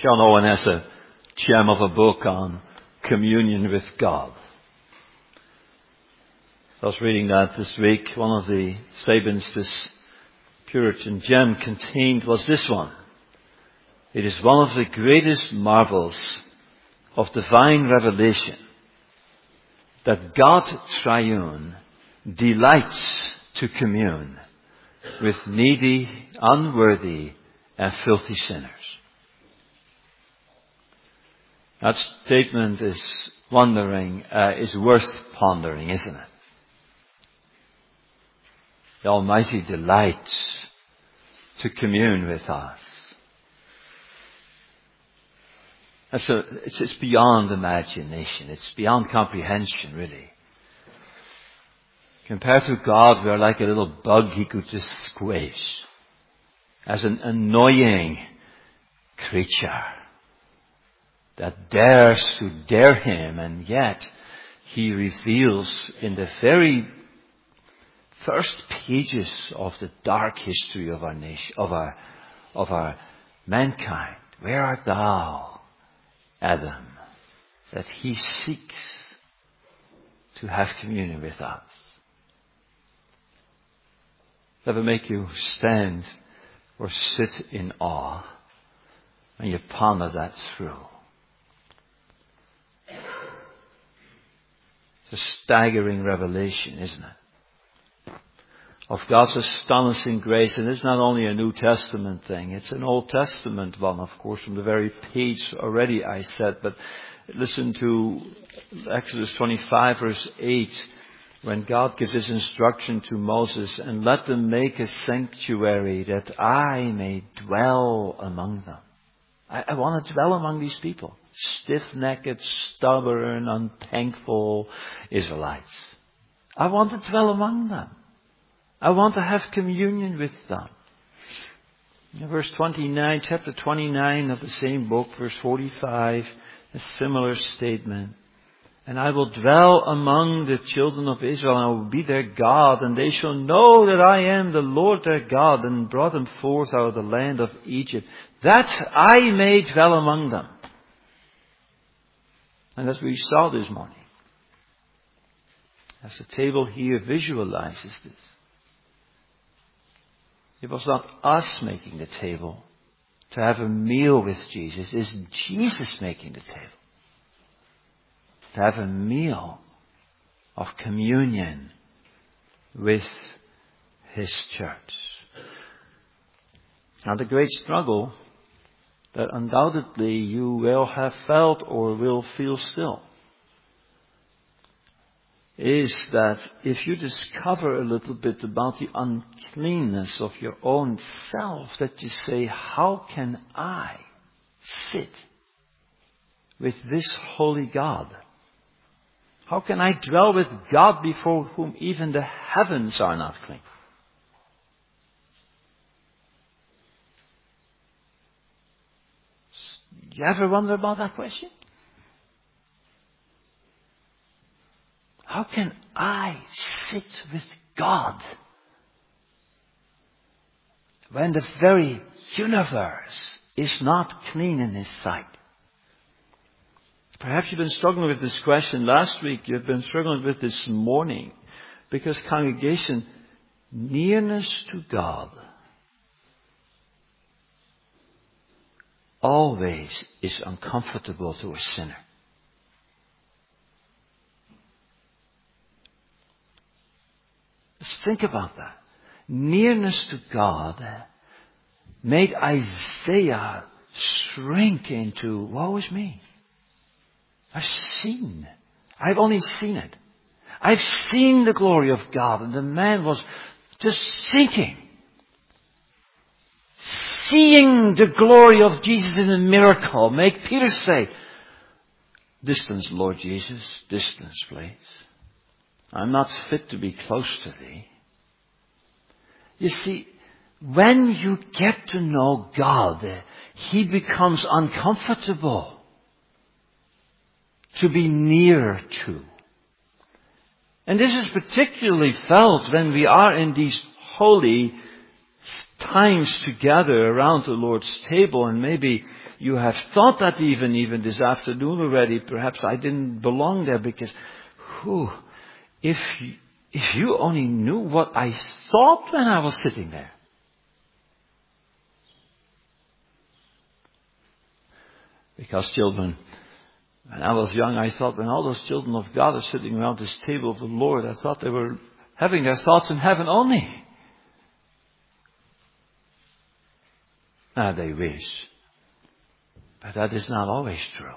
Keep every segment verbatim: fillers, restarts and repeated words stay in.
John Owen has a gem of a book on communion with God. I was reading that this week. One of the statements this Puritan gem contained was this one. It is one of the greatest marvels of divine revelation that God triune delights to commune with needy, unworthy, and filthy sinners. That statement is wondering, uh, is worth pondering, isn't it? The Almighty delights to commune with us. And so it's, it's beyond imagination. It's beyond comprehension, really. Compared to God, we are like a little bug He could just squish. As an annoying creature that dares to dare Him, and yet He reveals in the very first pages of the dark history of our nation, of our, of our mankind, where art thou, Adam, that He seeks to have communion with us. Ever make you stand or sit in awe when you ponder that through? It's a staggering revelation, isn't it? Of God's astonishing grace. And it's not only a New Testament thing. It's an Old Testament one, of course, from the very page already I said. But listen to Exodus twenty-five, verse eight. When God gives His instruction to Moses, and let them make a sanctuary that I may dwell among them. I, I want to dwell among these people. Stiff-necked, stubborn, unthankful Israelites. I want to dwell among them. I want to have communion with them. In verse twenty-nine, chapter twenty-nine of the same book, verse forty-five, a similar statement. And I will dwell among the children of Israel, and I will be their God, and they shall know that I am the Lord their God, and brought them forth out of the land of Egypt, that I may dwell among them. And as we saw this morning, as the table here visualizes this, it was not us making the table to have a meal with Jesus. It's Jesus making the table to have a meal of communion with His church. Now, the great struggle that undoubtedly you will have felt or will feel still is that if you discover a little bit about the uncleanness of your own self, that you say, how can I sit with this holy God? How can I dwell with God before whom even the heavens are not clean? You ever wonder about that question? How can I sit with God when the very universe is not clean in His sight? Perhaps you've been struggling with this question last week. You've been struggling with this morning. Because, congregation, nearness to God always is uncomfortable to a sinner. Let's think about that. Nearness to God made Isaiah shrink into, woe is me. I've seen. I've only seen it. I've seen the glory of God. And the man was just sinking. Seeing the glory of Jesus in a miracle make Peter say, distance, Lord Jesus, distance, please. I'm not fit to be close to Thee. You see, when you get to know God, He becomes uncomfortable to be near to. And this is particularly felt when we are in these holy times together around the Lord's table, and maybe you have thought that even, even this afternoon already, perhaps I didn't belong there because, whew, if, if you only knew what I thought when I was sitting there. Because children, when I was young, I thought when all those children of God are sitting around this table of the Lord, I thought they were having their thoughts in heaven only. Ah, they wish. But that is not always true.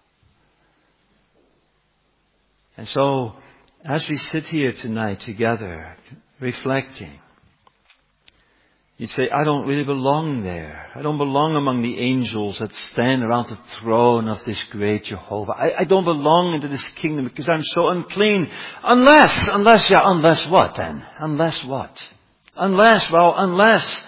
And so, as we sit here tonight together, reflecting, you say, I don't really belong there. I don't belong among the angels that stand around the throne of this great Jehovah. I, I don't belong into this kingdom because I'm so unclean. Unless, unless, yeah, unless what then? Unless what? Unless, well, unless,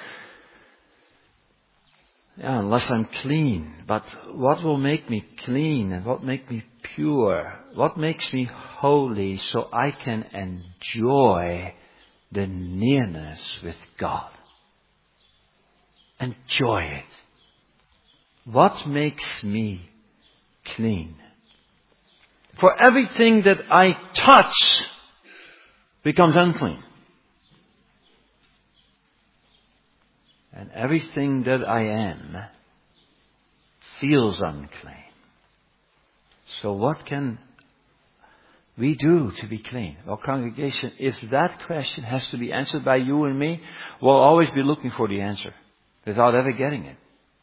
yeah, unless I'm clean. But what will make me clean and what make me pure? What makes me holy so I can enjoy the nearness with God? Enjoy it. What makes me clean? For everything that I touch becomes unclean. And everything that I am feels unclean. So what can we do to be clean? Well, congregation, if that question has to be answered by you and me, we'll always be looking for the answer without ever getting it.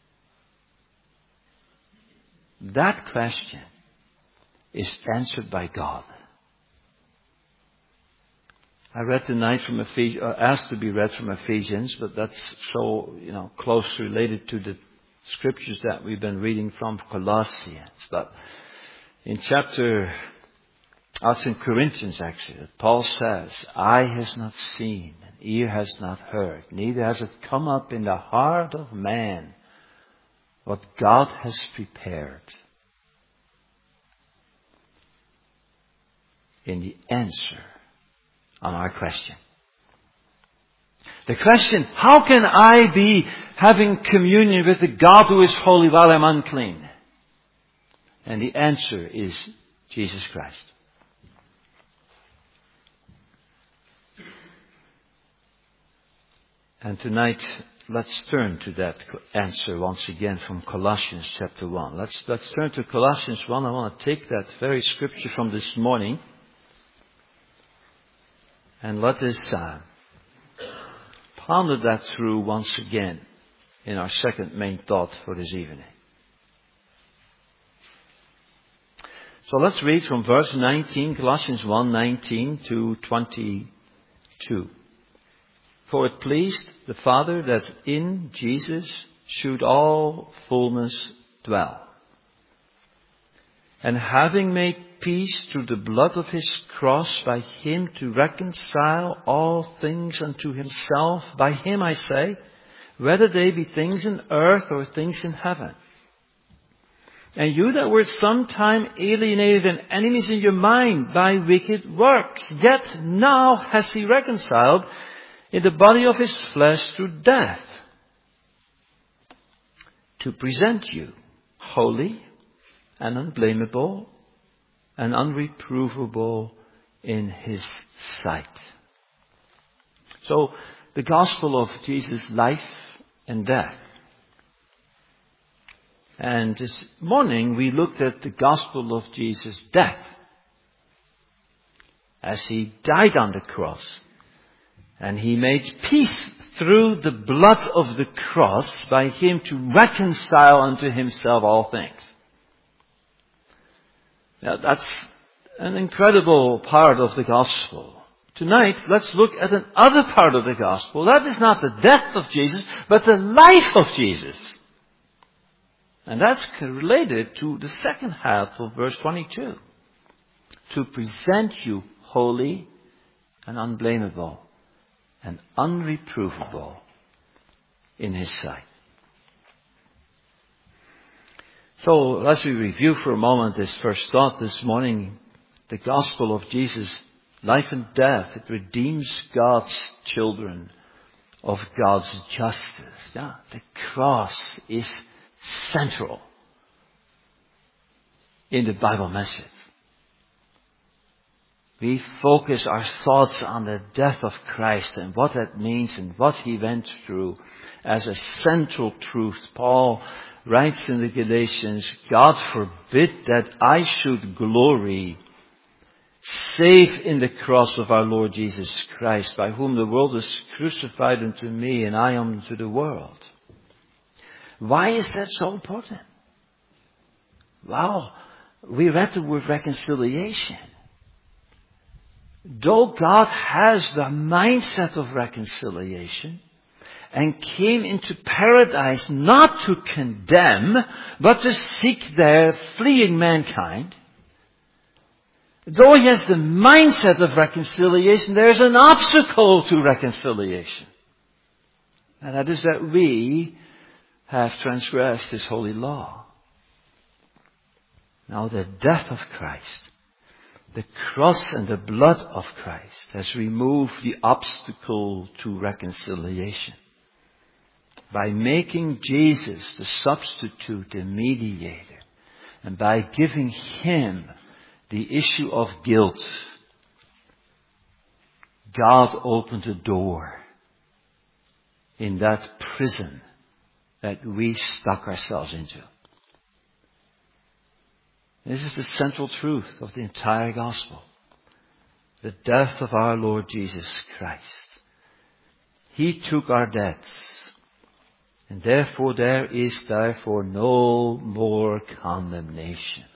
That question is answered by God. I read tonight from Ephesians, uh, asked to be read from Ephesians, but that's so, you know, close related to the scriptures that we've been reading from Colossians. But in chapter, oh, it's in Corinthians actually, that Paul says, eye has not seen, and ear has not heard, neither has it come up in the heart of man what God has prepared in the answer on our question. The question, how can I be having communion with the God who is holy while I'm unclean? And the answer is Jesus Christ. And tonight, let's turn to that answer once again from Colossians chapter one. Let's, let's turn to Colossians one. I want to take that very scripture from this morning. And let us uh, ponder that through once again in our second main thought for this evening. So let's read from verse nineteen, Colossians one, nineteen to twenty-two. For it pleased the Father that in Jesus should all fullness dwell. And having made peace through the blood of his cross, by him to reconcile all things unto himself. By him, I say, whether they be things in earth or things in heaven. And you that were sometime alienated and enemies in your mind by wicked works, yet now has he reconciled in the body of his flesh through death, to present you holy and unblameable and unreprovable in his sight. So, the gospel of Jesus' life and death. And this morning we looked at the gospel of Jesus' death. As he died on the cross. And he made peace through the blood of the cross by him to reconcile unto himself all things. Now that's an incredible part of the gospel. Tonight, let's look at another part of the gospel. That is not the death of Jesus, but the life of Jesus. And that's related to the second half of verse twenty-two. To present you holy and unblameable and unreprovable in his sight. So, as we review for a moment this first thought this morning, the gospel of Jesus' life and death, it redeems God's children of God's justice. Yeah, the cross is central in the Bible message. We focus our thoughts on the death of Christ and what that means and what He went through as a central truth. Paul writes in the Galatians, God forbid that I should glory save in the cross of our Lord Jesus Christ, by whom the world is crucified unto me and I unto the world. Why is that so important? Well, we read the word reconciliation. Though God has the mindset of reconciliation and came into paradise not to condemn, but to seek there fleeing mankind, though He has the mindset of reconciliation, there is an obstacle to reconciliation. And that is that we have transgressed His holy law. Now the death of Christ, the cross and the blood of Christ has removed the obstacle to reconciliation. By making Jesus the substitute, the mediator, and by giving Him the issue of guilt, God opened a door in that prison that we stuck ourselves into. This is the central truth of the entire gospel. The death of our Lord Jesus Christ. He took our debts. And therefore there is therefore no more condemnation.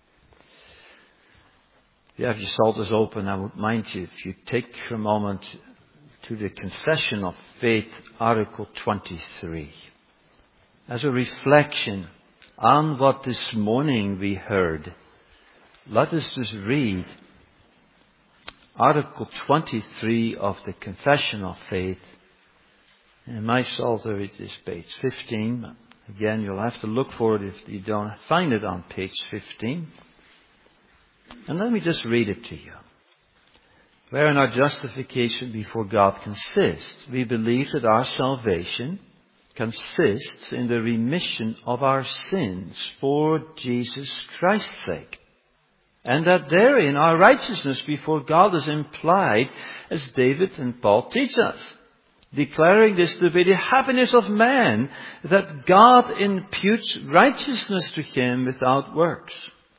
If you have your psalters open, I would mind you if you take a moment to the Confession of Faith, Article twenty-three. As a reflection on what this morning we heard, let us just read Article twenty-three of the Confession of Faith. In my Psalter it is page fifteen. Again, you'll have to look for it if you don't find it on page fifteen. And let me just read it to you. Wherein our justification before God consists, we believe that our salvation consists in the remission of our sins for Jesus Christ's sake. And that therein our righteousness before God is implied, as David and Paul teach us, declaring this to be the happiness of man, that God imputes righteousness to him without works.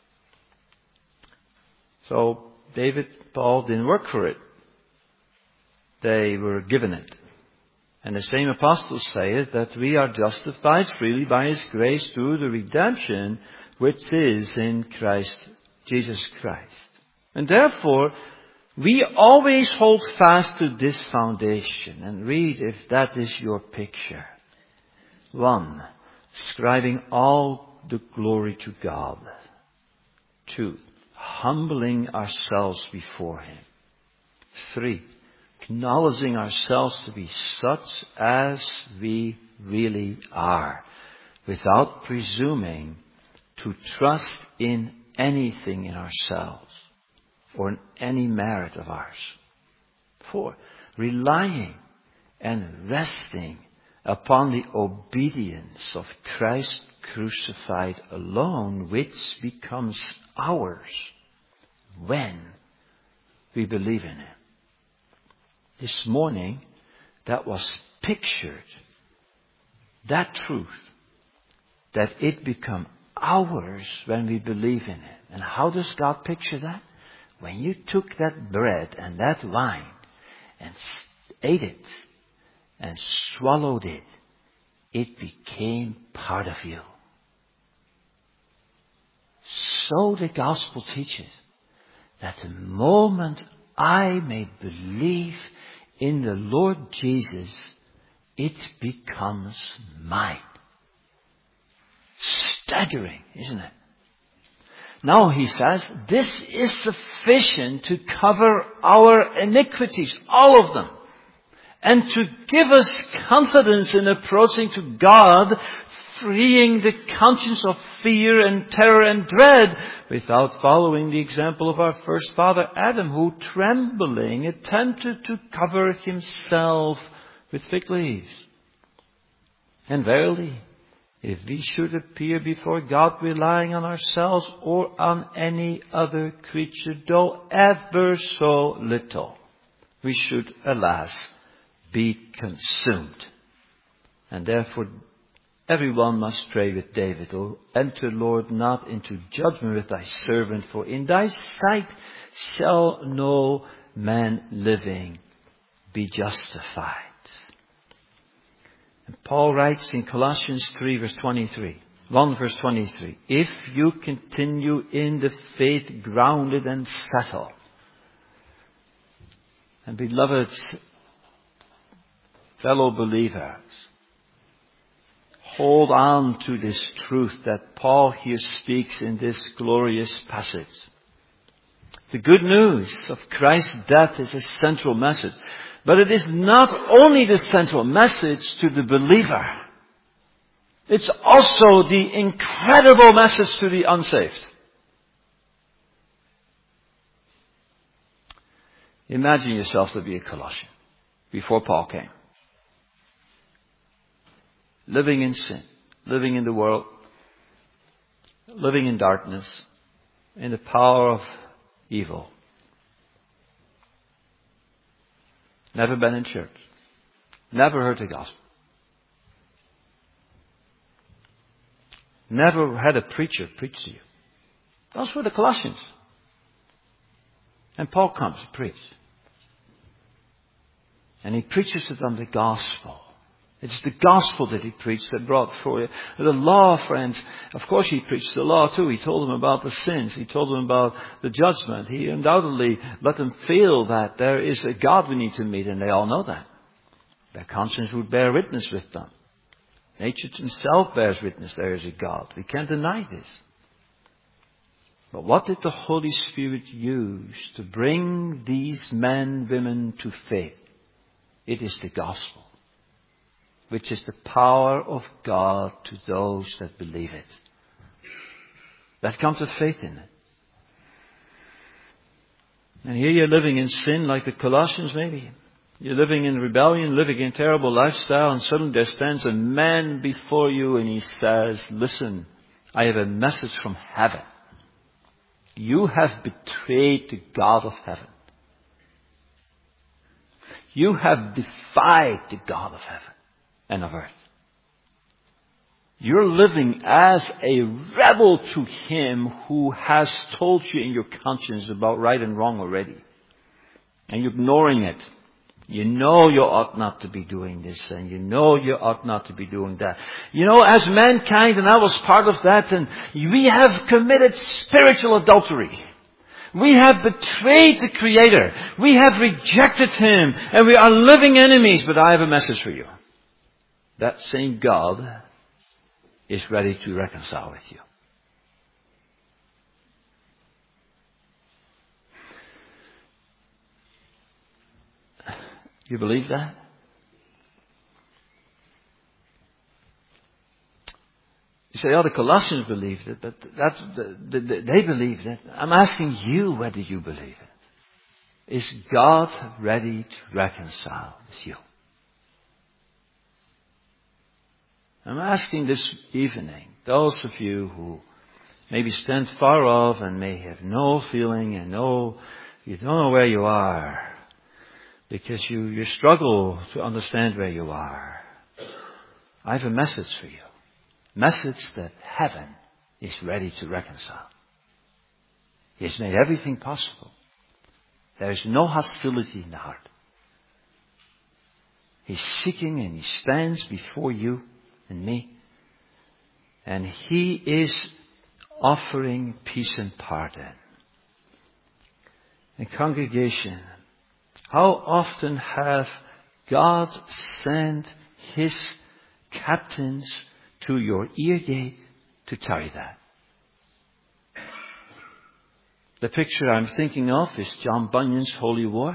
So David, Paul didn't work for it. They were given it. And the same apostles say it, that we are justified freely by His grace through the redemption which is in Christ, Jesus Christ. And therefore, we always hold fast to this foundation. And read if that is your picture. One, ascribing all the glory to God. Two, humbling ourselves before Him. Three, acknowledging ourselves to be such as we really are, without presuming to trust in anything in ourselves or in any merit of ours. Four, relying and resting upon the obedience of Christ crucified alone, which becomes ours when we believe in Him. This morning, that was pictured, that truth, that it become ours when we believe in it. And how does God picture that? When you took that bread and that wine and ate it and swallowed it, it became part of you. So the gospel teaches that the moment I may believe in the Lord Jesus, it becomes mine. Staggering, isn't it? Now he says, this is sufficient to cover our iniquities, all of them, and to give us confidence in approaching to God, freeing the conscience of fear and terror and dread, without following the example of our first father Adam, who trembling attempted to cover himself with fig leaves. And verily, if we should appear before God relying on ourselves or on any other creature, though ever so little, we should, alas, be consumed. And therefore, everyone must pray with David, O enter, Lord, not into judgment with thy servant, for in thy sight shall no man living be justified. And Paul writes in Colossians three verse twenty-three, one verse twenty-three, if you continue in the faith grounded and settled. And beloved fellow believers, hold on to this truth that Paul here speaks in this glorious passage. The good news of Christ's death is a central message. But it is not only the central message to the believer. It's also the incredible message to the unsaved. Imagine yourself to be a Colossian before Paul came. Living in sin, living in the world, living in darkness, in the power of evil. Never been in church. Never heard the gospel. Never had a preacher preach to you. Those were the Colossians. And Paul comes to preach. And he preaches to them the gospel. It's the gospel that he preached that brought for you. The law, friends, of course he preached the law too. He told them about the sins. He told them about the judgment. He undoubtedly let them feel that there is a God we need to meet, and they all know that. Their conscience would bear witness with them. Nature himself bears witness there is a God. We can't deny this. But what did the Holy Spirit use to bring these men, women to faith? It is the gospel, which is the power of God to those that believe it. That comes with faith in it. And here you're living in sin like the Colossians maybe. You're living in rebellion, living in a terrible lifestyle, and suddenly there stands a man before you and he says, listen, I have a message from heaven. You have betrayed the God of heaven. You have defied the God of heaven and of earth. You're living as a rebel to Him who has told you in your conscience about right and wrong already. And you're ignoring it. You know you ought not to be doing this, and you know you ought not to be doing that. You know, as mankind, and I was part of that, and we have committed spiritual adultery. We have betrayed the Creator. We have rejected Him, and we are living enemies. But I have a message for you. That same God is ready to reconcile with you. You believe that? You say, oh, the Colossians believed it, but that's the, the, the, they believed it. I'm asking you whether you believe it. Is God ready to reconcile with you? I'm asking this evening, those of you who maybe stand far off and may have no feeling and no, you don't know where you are, because you, you struggle to understand where you are. I have a message for you. Message that heaven is ready to reconcile. He has made everything possible. There is no hostility in the heart. He's seeking and He stands before you and me. And He is offering peace and pardon. And congregation, how often have God sent His captains to your ear gate to tell you that? The picture I'm thinking of is John Bunyan's Holy War.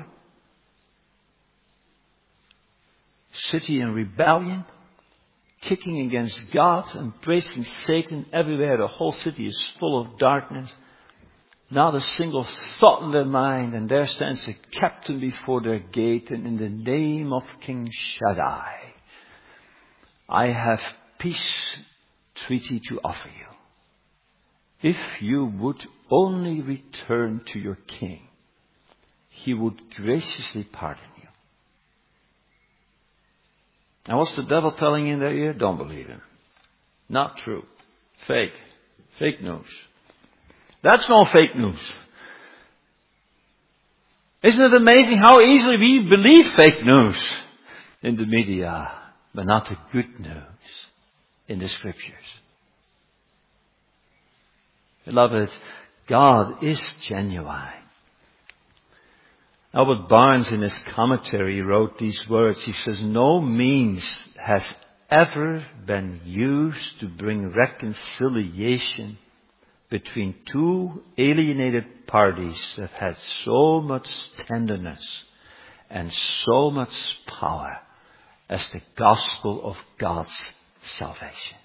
City in rebellion, kicking against God, embracing Satan everywhere. The whole city is full of darkness. Not a single thought in their mind, and there stands a captain before their gate, and in the name of King Shaddai, I have peace treaty to offer you. If you would only return to your king, he would graciously pardon you. Now what's the devil telling you in their ear? Don't believe him. Not true. Fake. Fake news. That's no fake news. Isn't it amazing how easily we believe fake news in the media, but not the good news in the scriptures? Beloved, God is genuine. Albert Barnes, in his commentary, wrote these words. He says, no means has ever been used to bring reconciliation between two alienated parties that had so much tenderness and so much power as the gospel of God's salvation.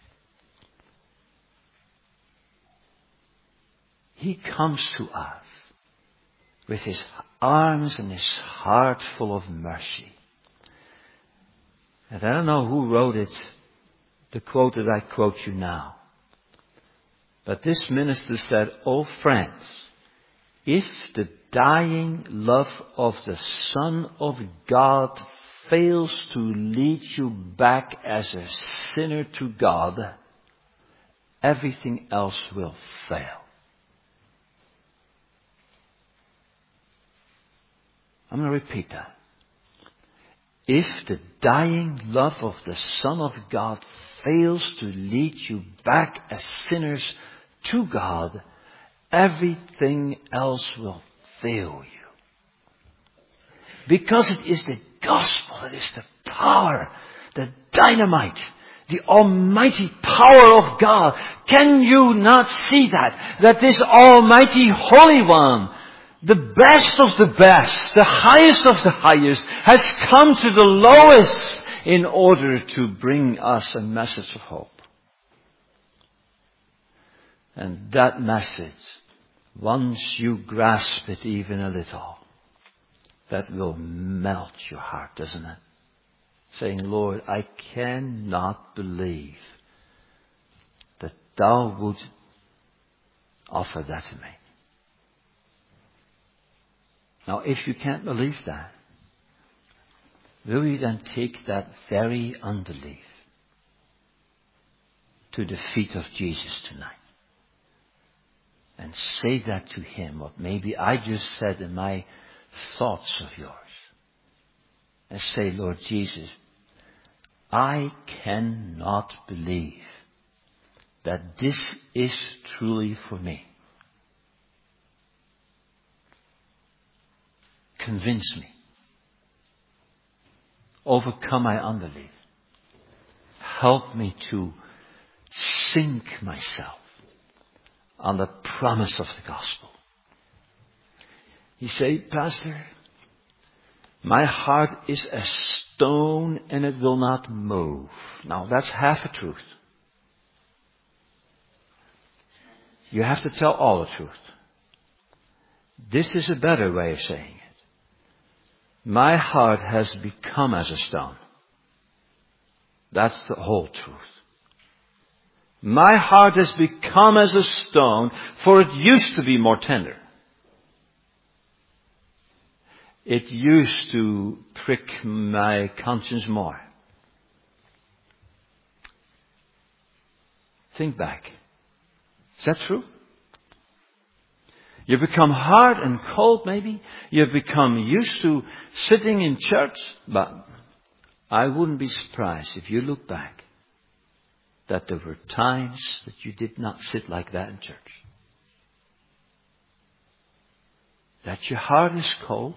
He comes to us with his arms and his heart full of mercy. And I don't know who wrote it, the quote that I quote you now. But this minister said, "Oh friends, if the dying love of the Son of God fails to lead you back as a sinner to God, everything else will fail." I'm going to repeat that. If the dying love of the Son of God fails to lead you back as sinners to God, everything else will fail you. Because it is the gospel, it is the power, the dynamite, the almighty power of God. Can you not see that? That this almighty Holy One, the best of the best, the highest of the highest, has come to the lowest in order to bring us a message of hope. And that message, once you grasp it even a little, that will melt your heart, doesn't it? Saying, Lord, I cannot believe that thou would offer that to me. Now, if you can't believe that, will you then take that very unbelief to the feet of Jesus tonight? And say that to him, what maybe I just said in my thoughts of yours. And say, Lord Jesus, I cannot believe that this is truly for me. Convince me. Overcome my unbelief. Help me to sink myself on the promise of the gospel. You say, Pastor, my heart is a stone and it will not move. Now that's half a truth. You have to tell all the truth. This is a better way of saying it. My heart has become as a stone. That's the whole truth. My heart has become as a stone, for it used to be more tender. It used to prick my conscience more. Think back. Is that true? You've become hard and cold maybe. You've become used to sitting in church. But I wouldn't be surprised if you look back that there were times that you did not sit like that in church. That your heart is cold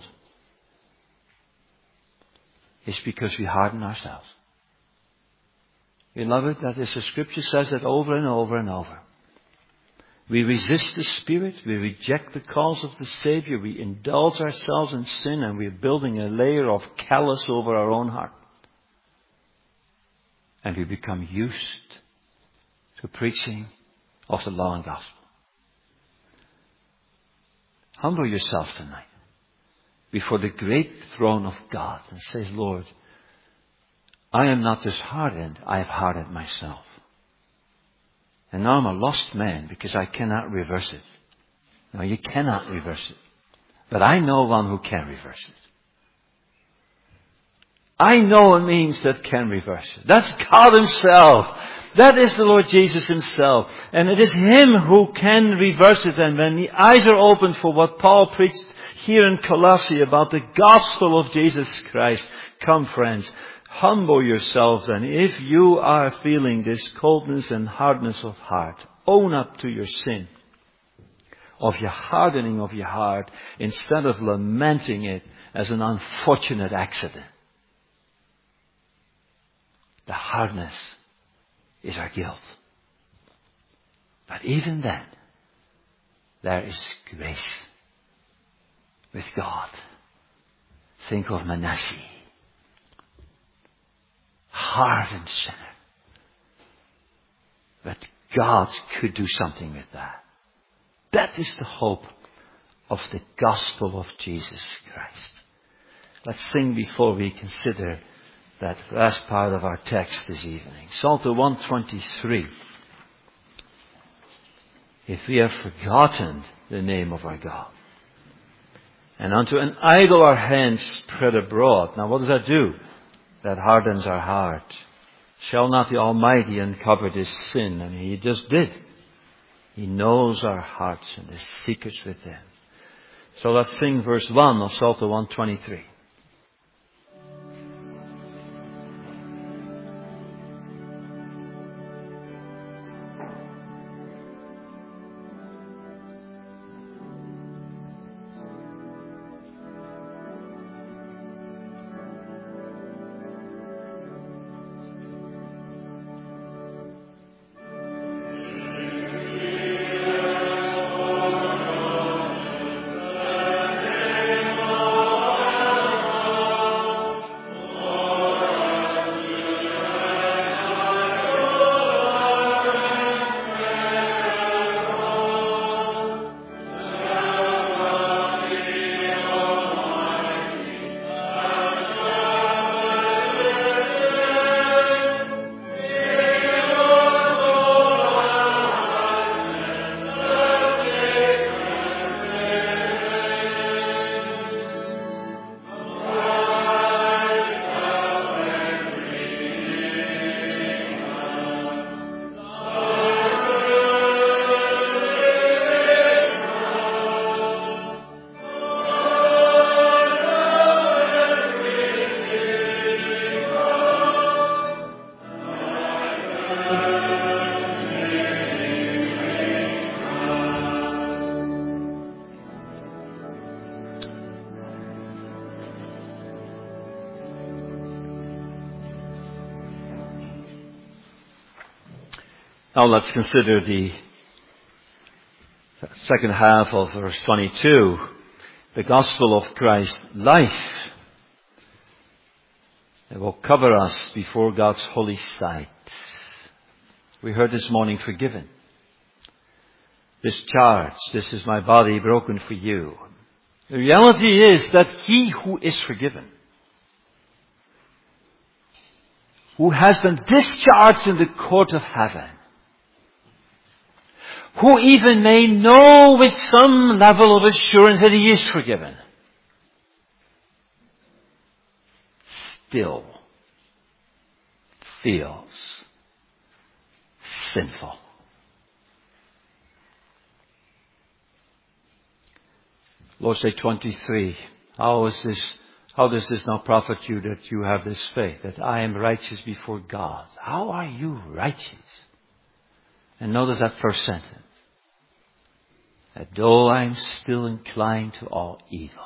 is because we harden ourselves. Beloved, that is the scripture says that over and over and over. We resist the Spirit, we reject the calls of the Savior, we indulge ourselves in sin, and we're building a layer of callous over our own heart. And we become used to preaching of the law and gospel. Humble yourself tonight before the great throne of God and say, Lord, I am not just hardened, I have hardened myself. And now I'm a lost man because I cannot reverse it. No, you cannot reverse it. But I know one who can reverse it. I know a means that can reverse it. That's God Himself. That is the Lord Jesus Himself. And it is Him who can reverse it. And when the eyes are opened for what Paul preached here in Colossae about the gospel of Jesus Christ, come friends, humble yourselves, and if you are feeling this coldness and hardness of heart, own up to your sin, of your hardening of your heart, instead of lamenting it as an unfortunate accident. The hardness is our guilt. But even then, there is grace with God. Think of Manasseh. Hardened sinner. But God could do something with that. That is the hope of the gospel of Jesus Christ. Let's sing before we consider that last part of our text this evening. Psalm one twenty-three. If we have forgotten the name of our God, and unto an idol our hands spread abroad. Now what does that do? That hardens our heart. Shall not the Almighty uncover this sin? And He just did. He knows our hearts and the secrets within. So let's sing verse one of Psalm one twenty-three. Now let's consider the second half of verse twenty-two. The gospel of Christ's life. It will cover us before God's holy sight. We heard this morning, forgiven. Discharged. This is my body broken for you. The reality is that he who is forgiven, who has been discharged in the court of heaven, who even may know with some level of assurance that he is forgiven, still feels sinful. Lord, say twenty-three. How is this, how does this now profit you that you have this faith, that I am righteous before God? How are you righteous? And notice that first sentence. That though I am still inclined to all evil.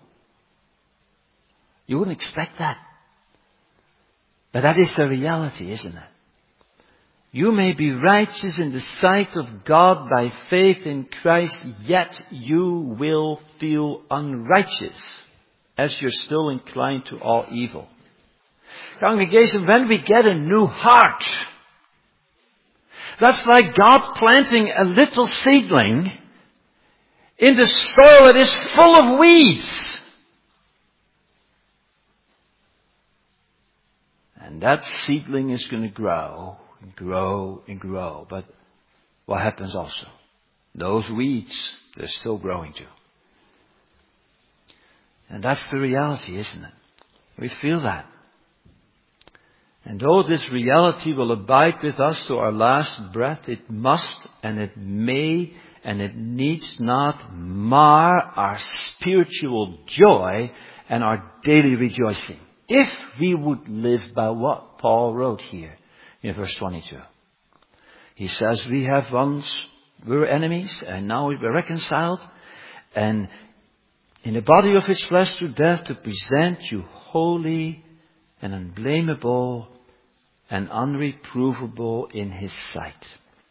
You wouldn't expect that. But that is the reality, isn't it? You may be righteous in the sight of God by faith in Christ, yet you will feel unrighteous as you're still inclined to all evil. Congregation, when we get a new heart, that's like God planting a little seedling in the soil that is full of weeds. And that seedling is going to grow and grow and grow. But what happens also? Those weeds, they're still growing too. And that's the reality, isn't it? We feel that. And though this reality will abide with us to our last breath, it must and it may and it needs not mar our spiritual joy and our daily rejoicing. If we would live by what Paul wrote here in verse twenty-two. He says, we have once, we were enemies and now we're reconciled. And in the body of his flesh through death to present you holy and unblameable and unreprovable in his sight.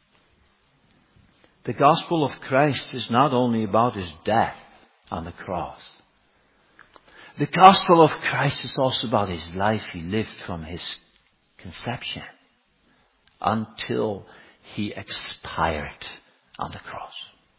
The gospel of Christ is not only about his death on the cross. The gospel of Christ is also about his life he lived from his conception until he expired on the cross.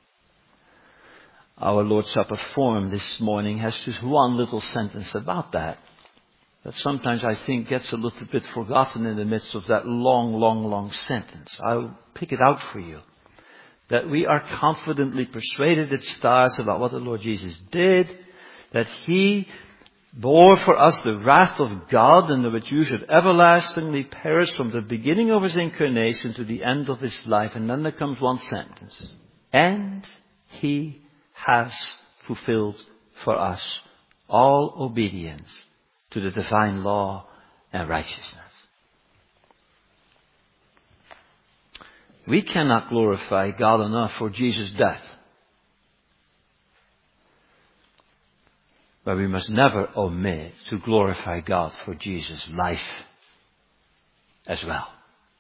Our Lord's Supper form this morning has just one little sentence about that. That sometimes I think gets a little bit forgotten in the midst of that long, long, long sentence. I'll pick it out for you. That we are confidently persuaded, it starts about what the Lord Jesus did. That he bore for us the wrath of God, and that you should everlastingly perish from the beginning of his incarnation to the end of his life. And then there comes one sentence. And he has fulfilled for us all obedience to the divine law and righteousness. We cannot glorify God enough for Jesus' death. But we must never omit to glorify God for Jesus' life as well.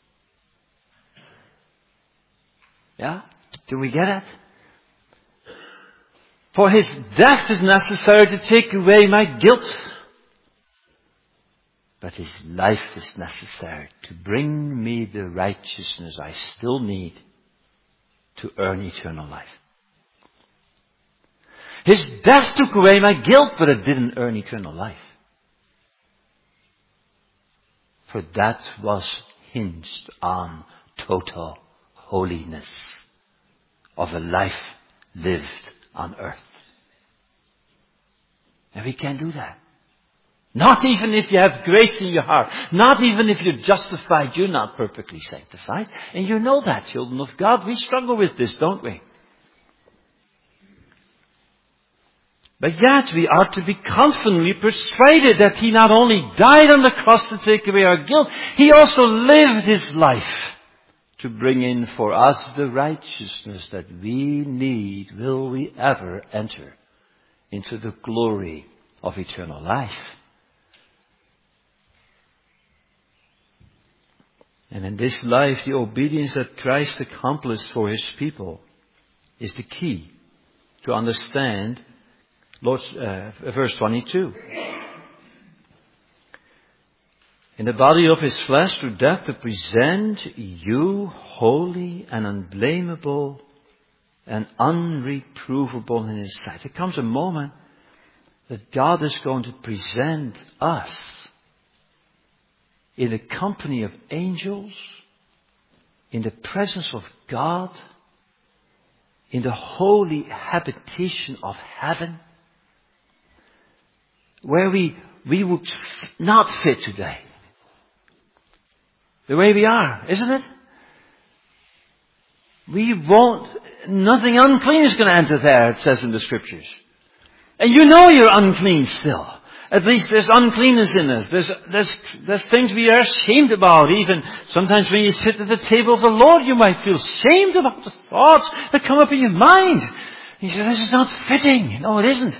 Yeah? Do we get it? For his death is necessary to take away my guilt. But his life is necessary to bring me the righteousness I still need to earn eternal life. His death took away my guilt, but it didn't earn eternal life. For that was hinged on total holiness of a life lived on earth. And we can't do that. Not even if you have grace in your heart. Not even if you're justified, you're not perfectly sanctified. And you know that, children of God. We struggle with this, don't we? But yet we are to be confidently persuaded that he not only died on the cross to take away our guilt, he also lived his life to bring in for us the righteousness that we need, will we ever enter into the glory of eternal life. And in this life, the obedience that Christ accomplished for his people is the key to understand Lord's, uh, verse twenty-two. In the body of his flesh through death to present you holy and unblameable and unreprovable in his sight. There comes a moment that God is going to present us in the company of angels, in the presence of God, in the holy habitation of heaven, where we, we would not fit today. The way we are, isn't it? We won't, nothing unclean is going to enter there, it says in the scriptures. And you know you're unclean still. At least there's uncleanness in us. There's, there's, there's things we are ashamed about. Even sometimes when you sit at the table of the Lord, you might feel ashamed about the thoughts that come up in your mind. You say, this is not fitting. No, it isn't.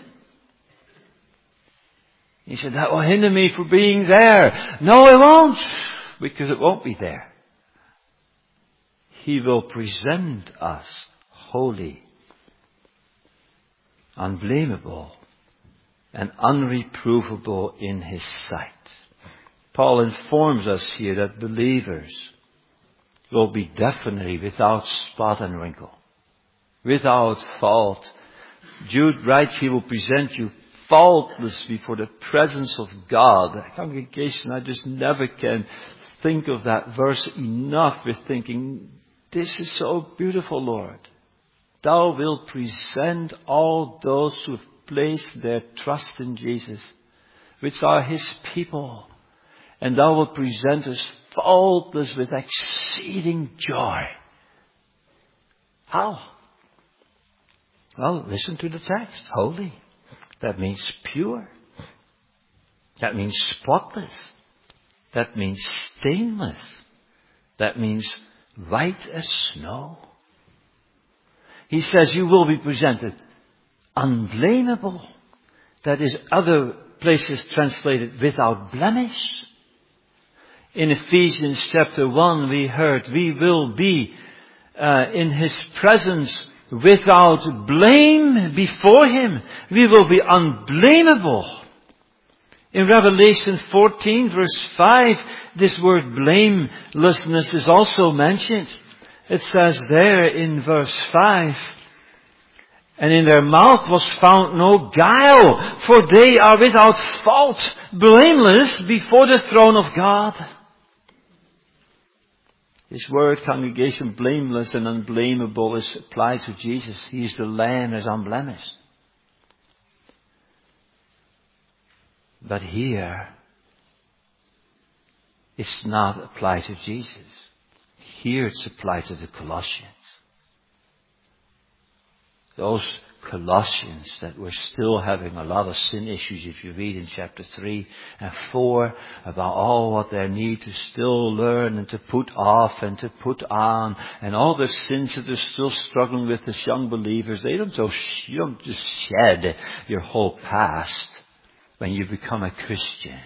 He said, that will hinder me from being there. No, it won't, because it won't be there. He will present us holy, unblameable, and unreprovable in his sight. Paul informs us here that believers will be definitely without spot and wrinkle, without fault, Jude writes, He will present you faultless before the presence of God. Congregation, I just never can think of that verse enough with thinking, this is so beautiful, Lord. Thou wilt present all those who have placed their trust in Jesus, which are His people. And Thou wilt present us faultless with exceeding joy. How? Well, listen to the text. Holy. That means pure. That means spotless. That means stainless. That means white as snow. He says you will be presented unblameable. That is, other places translated without blemish. In Ephesians chapter one we heard we will be uh, in His presence without blame before Him. We will be unblameable. In Revelation fourteen verse five, this word blamelessness is also mentioned. It says there in verse five, and in their mouth was found no guile, for they are without fault, blameless before the throne of God. This word, congregation, blameless and unblameable, is applied to Jesus. He is the Lamb as unblemished. But here, it's not applied to Jesus. Here it's applied to the Colossians. Those Colossians that were still having a lot of sin issues, if you read in chapter three and four about all what they need to still learn and to put off and to put on, and all the sins that they're still struggling with as young believers. They don't just, you don't just shed your whole past when you become a Christian.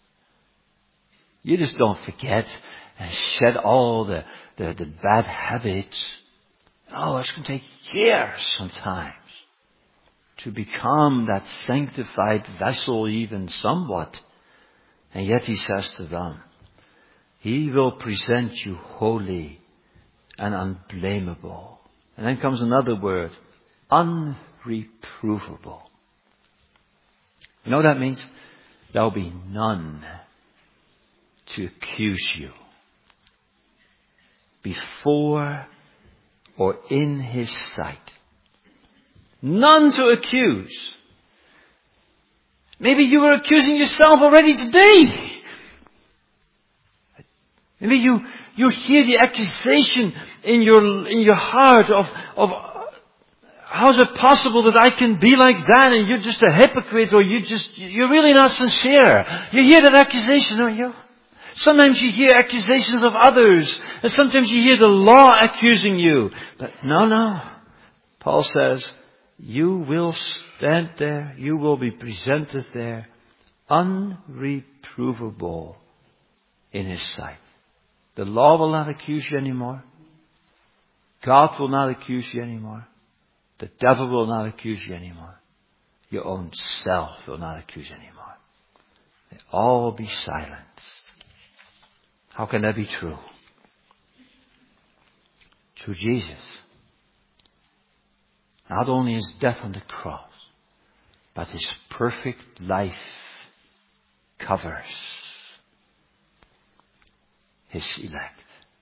You just don't forget and shed all the, the, the bad habits. Oh, it's going to take years sometimes to become that sanctified vessel even somewhat. And yet He says to them, He will present you holy and unblameable. And then comes another word, unreprovable. You know what that means? There will be none to accuse you before or in His sight. None to accuse. Maybe you were accusing yourself already today. Maybe you, you hear the accusation in your, in your heart of, of, how is it possible that I can be like that and you're just a hypocrite, or you just, you're really not sincere. You hear that accusation, don't you? Sometimes you hear accusations of others, and sometimes you hear the law accusing you. But no, no. Paul says, you will stand there, you will be presented there, unreprovable in His sight. The law will not accuse you anymore. God will not accuse you anymore. The devil will not accuse you anymore. Your own self will not accuse you anymore. They all be silenced. How can that be true? Through Jesus. Not only His death on the cross, but His perfect life covers His elect.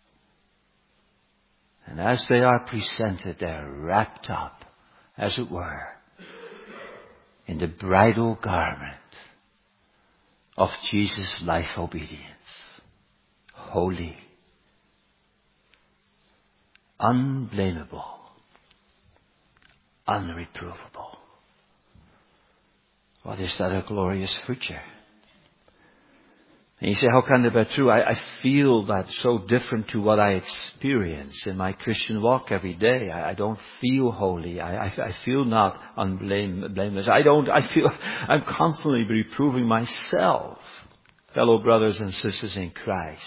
And as they are presented, they are wrapped up, as it were, in the bridal garment of Jesus' life obedience. Holy, unblameable, unreprovable. What is that a glorious future? And you say, how can that be true? I, I feel that so different to what I experience in my Christian walk every day. I, I don't feel holy. I, I, I feel not unblame, blameless. I don't, I feel, I'm constantly reproving myself. Fellow brothers and sisters in Christ.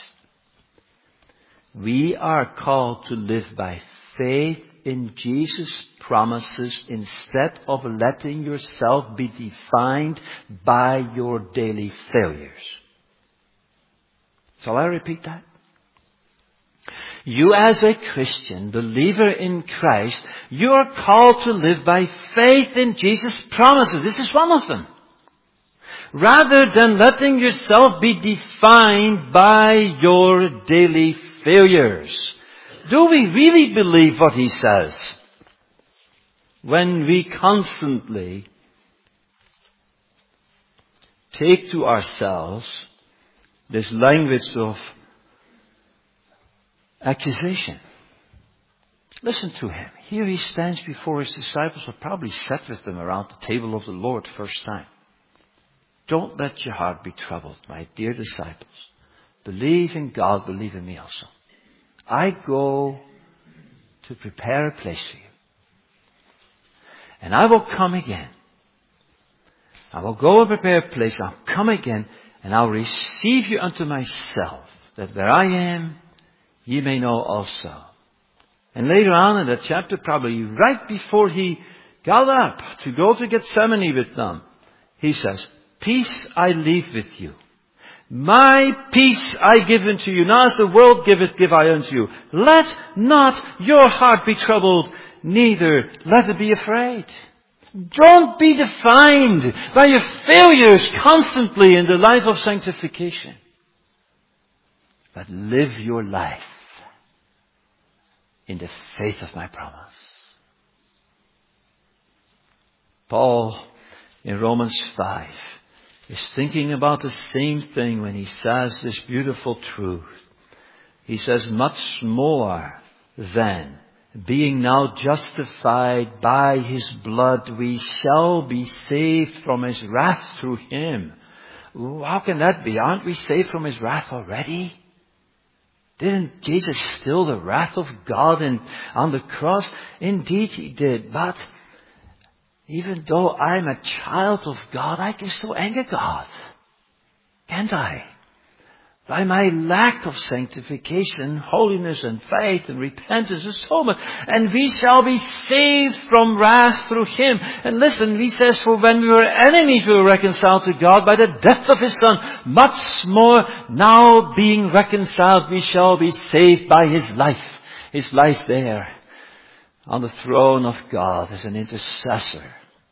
We are called to live by faith in Jesus' promises instead of letting yourself be defined by your daily failures. Shall I repeat that? You as a Christian, believer in Christ, you are called to live by faith in Jesus' promises. This is one of them. Rather than letting yourself be defined by your daily failures. Do we really believe what he says? When we constantly take to ourselves this language of accusation. Listen to him. Here he stands before his disciples, or probably sat with them around the table of the Lord first time. Don't let your heart be troubled, my dear disciples. Believe in God, believe in me also. I go to prepare a place for you. And I will come again. I will go and prepare a place. I'll come again and I'll receive you unto myself, that where I am, ye may know also. And later on in that chapter, probably right before he got up to go to Gethsemane with them, he says, peace I leave with you. My peace I give unto you. Not as the world giveth, give I unto you. Let not your heart be troubled, neither let it be afraid. Don't be defined by your failures constantly in the life of sanctification. But live your life in the faith of my promise. Paul in Romans five is thinking about the same thing when he says this beautiful truth. He says, much more than being now justified by his blood, we shall be saved from his wrath through him. How can that be? Aren't we saved from his wrath already? Didn't Jesus still the wrath of God in, on the cross? Indeed he did. But even though I'm a child of God, I can still anger God. Can't I? By my lack of sanctification, holiness and faith and repentance and so much. And we shall be saved from wrath through him. And listen, he says, for when we were enemies, we were reconciled to God by the death of his Son. Much more now being reconciled, we shall be saved by his life. His life there on the throne of God as an intercessor.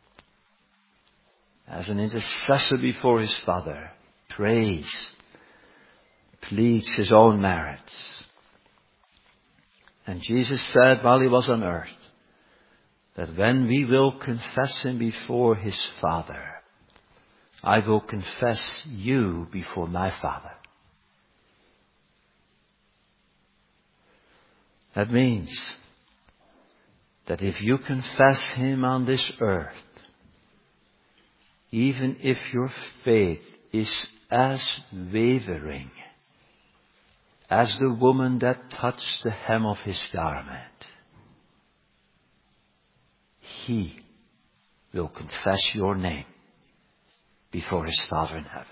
As an intercessor before his Father. Praise. Pleads his own merits. And Jesus said while he was on earth that when we will confess him before his Father, I will confess you before my Father. That means that if you confess him on this earth, even if your faith is as wavering as the woman that touched the hem of his garment, he will confess your name before his Father in heaven.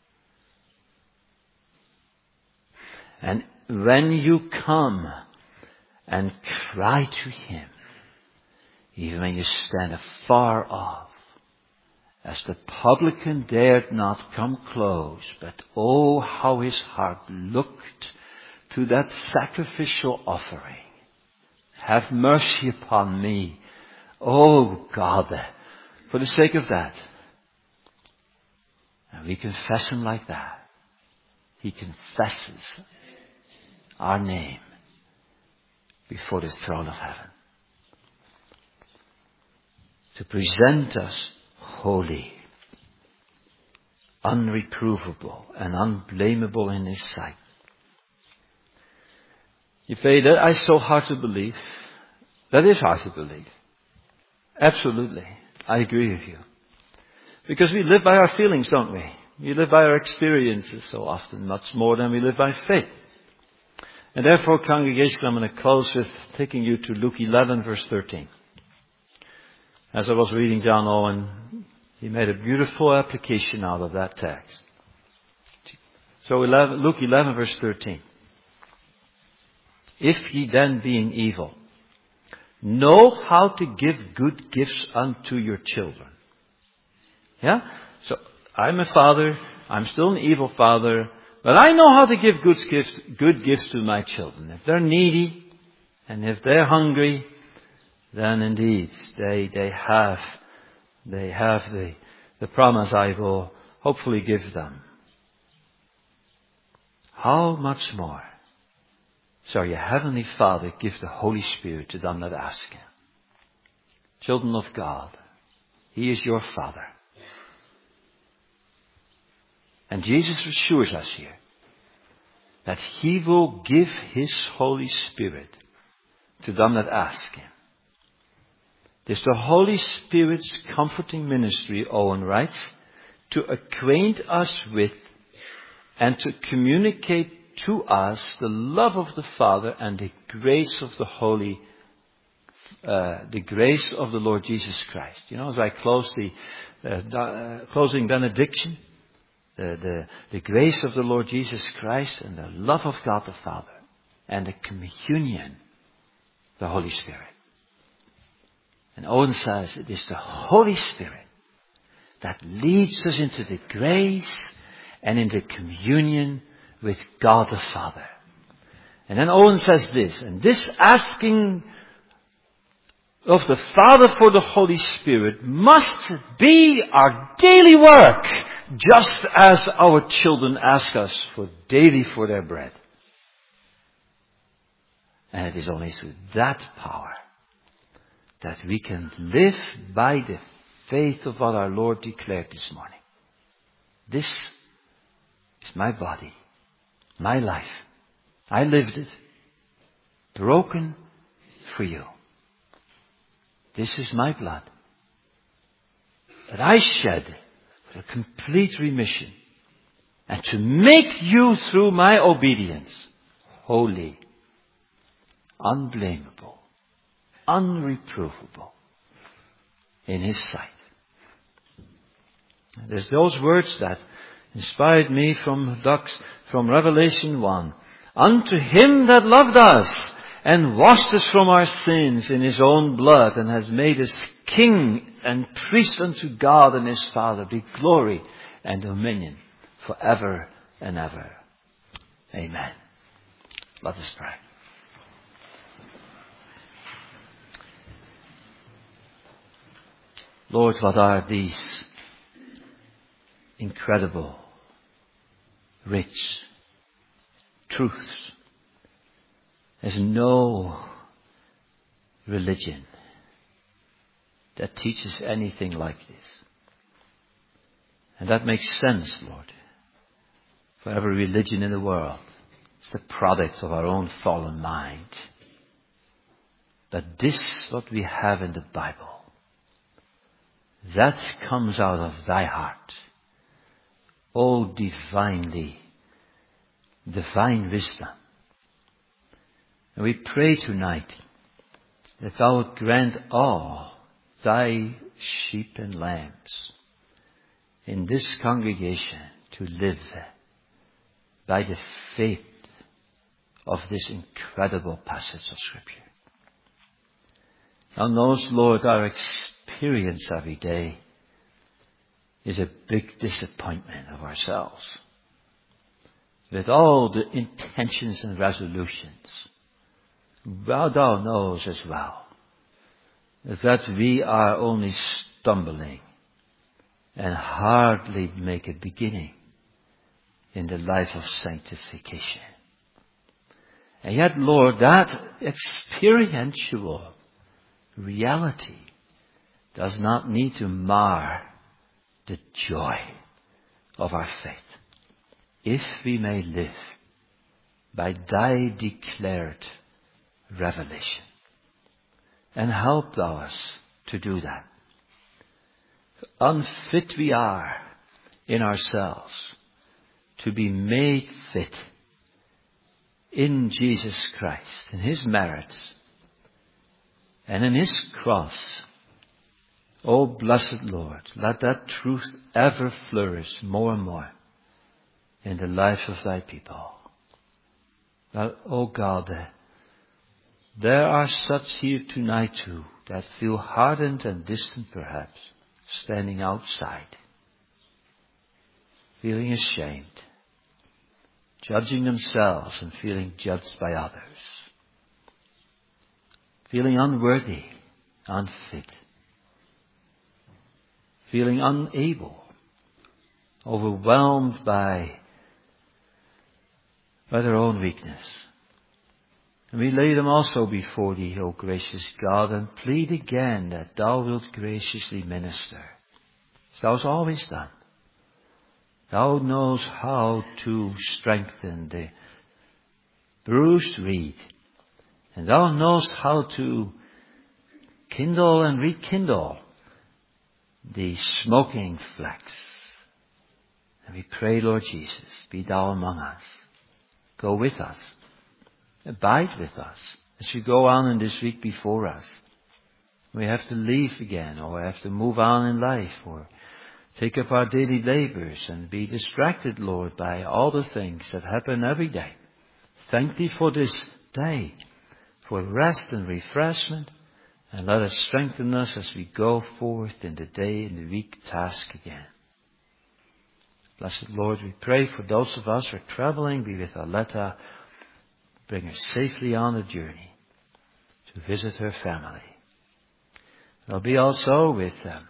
And when you come and cry to him, even when you stand afar off, as the publican dared not come close, but oh, how his heart looked to that sacrificial offering. Have mercy upon me, oh God, for the sake of that. And we confess him like that. He confesses our name before the throne of heaven. To present us holy, unreprovable, and unblameable in his sight. You say that is so hard to believe. That is hard to believe. Absolutely. I agree with you. Because we live by our feelings, don't we? We live by our experiences so often, much more than we live by faith. And therefore, congregation, I'm going to close with taking you to Luke eleven, verse thirteen. As I was reading John Owen, he made a beautiful application out of that text. So Luke eleven, verse thirteen. If ye then, being evil, know how to give good gifts unto your children. Yeah? So, I'm a father, I'm still an evil father, But I know how to give good gifts, good gifts to my children. If they're needy and if they're hungry, then indeed they, they have, they have the, the promise I will hopefully give them. How much more shall your Heavenly Father give the Holy Spirit to them that ask Him? Children of God, He is your Father. And Jesus assures us here that He will give His Holy Spirit to them that ask Him. It is the Holy Spirit's comforting ministry, Owen writes, to acquaint us with and to communicate to us the love of the Father and the grace of the Holy, uh, the grace of the Lord Jesus Christ. You know, as I close the uh, uh, closing benediction, the, the the grace of the Lord Jesus Christ and the love of God the Father and the communion, the Holy Spirit. And Owen says it is the Holy Spirit that leads us into the grace and into communion with God the Father. And then Owen says this, and this asking of the Father for the Holy Spirit must be our daily work, just as our children ask us for daily for their bread. And it is only through that power that we can live by the faith of what our Lord declared this morning. This is my body, my life. I lived it, broken for you. This is my blood that I shed for complete remission and to make you through my obedience holy, unblameable, unreprovable in His sight. There's those words that inspired me from from Revelation one. Unto Him that loved us and washed us from our sins in His own blood and has made us king and priest unto God and His Father, be glory and dominion forever and ever. Amen. Let us pray. Lord, what are these incredible, rich truths? There's no religion that teaches anything like this. And that makes sense, Lord. For every religion in the world is the product of our own fallen mind. But this, what we have in the Bible, that comes out of thy heart. Oh, divinely, divine wisdom. And we pray tonight that thou would grant all thy sheep and lambs in this congregation to live by the faith of this incredible passage of Scripture. Thou knowest, Lord, our experience every day is a big disappointment of ourselves. With all the intentions and resolutions, well, thou knows as well that we are only stumbling and hardly make a beginning in the life of sanctification. And yet, Lord, that experiential reality does not need to mar the joy of our faith, if we may live by thy declared revelation. And help thou us to do that. Unfit we are in ourselves to be made fit in Jesus Christ, in His merits, and in His cross. Oh, blessed Lord, let that truth ever flourish more and more in the life of thy people. Well, oh God, there are such here tonight too that feel hardened and distant perhaps, standing outside, feeling ashamed. judging themselves and feeling judged by others, feeling unworthy, unfit, feeling unable, overwhelmed by, by their own weakness. And we lay them also before Thee, O gracious God, and plead again that Thou wilt graciously minister, as Thou hast always done. Thou knows how to strengthen the bruised reed, and Thou knowest how to kindle and rekindle the smoking flax. And we pray, Lord Jesus, be Thou among us. Go with us. Abide with us as we go on in this week before us. We have to leave again, or have to move on in life, or take up our daily labors and be distracted, Lord, by all the things that happen every day. Thank Thee for this day, for rest and refreshment, and let us strengthen us as we go forth in the day and the week task again. Blessed Lord, we pray for those of us who are traveling. Be with Aletta. Bring her safely on the journey to visit her family. I'll be also with them.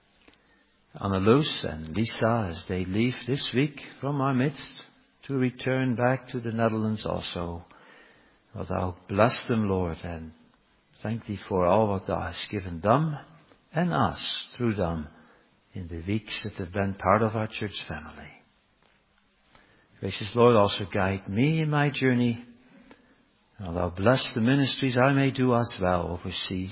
Annaluz and Lisa as they leave this week from our midst to return back to the Netherlands also. Well, Thou bless them, Lord, and thank Thee for all what Thou hast given them and us through them in the weeks that have been part of our church family. Gracious Lord, also guide me in my journey. And Thou bless the ministries I may do as well overseas.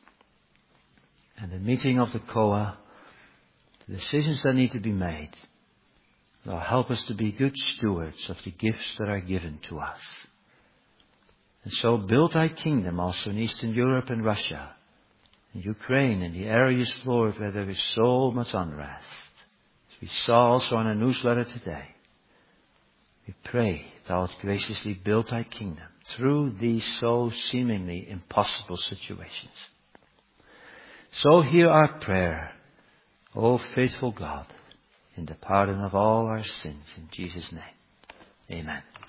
And the meeting of the C O A, the decisions that need to be made. Thou help us to be good stewards of the gifts that are given to us. And so build Thy kingdom also in Eastern Europe and Russia, in Ukraine, in the areas, Lord, where there is so much unrest. As we saw also in our newsletter today, we pray Thou wilt graciously build Thy kingdom through these so seemingly impossible situations. So hear our prayer, O faithful God, in the pardon of all our sins. In Jesus' name, amen.